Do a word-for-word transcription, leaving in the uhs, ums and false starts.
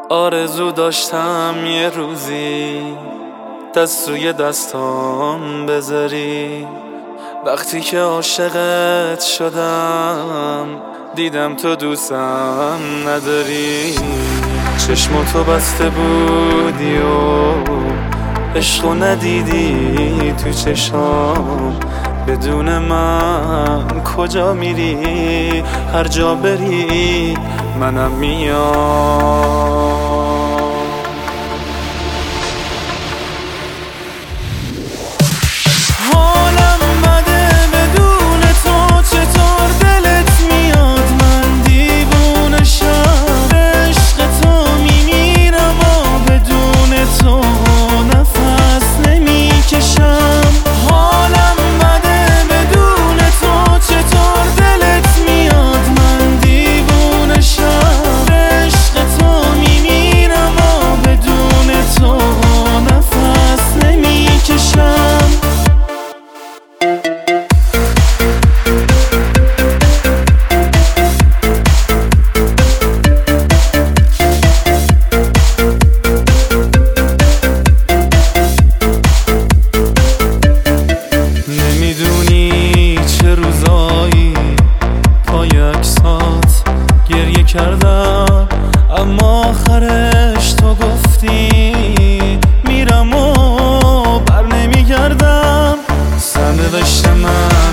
آرزو داشتم یه روزی دست روی دستام بذاری، وقتی که عاشقت شدم دیدم تو دوستم نداری. چشماتو بسته بودی و عشقو ندیدی تو چشام، بدون من کجا میری؟ هر جا بری منم میام. حالم بده بدون تو، چطور دلت میاد من دیوونه‌شم. عشق تو میمیرم و بدون تو نفس نمیکشم. حالم بده بدون تو، چطور دلت میاد من دیوونه‌شم. عشق تو میمیرم و بدون تو نفس نمیکشم. نمیدونی چه روزایی پای عکسات گریه کردم، اما آخرش تو گفتی میرم و بر نمیگردم. سرنوشت من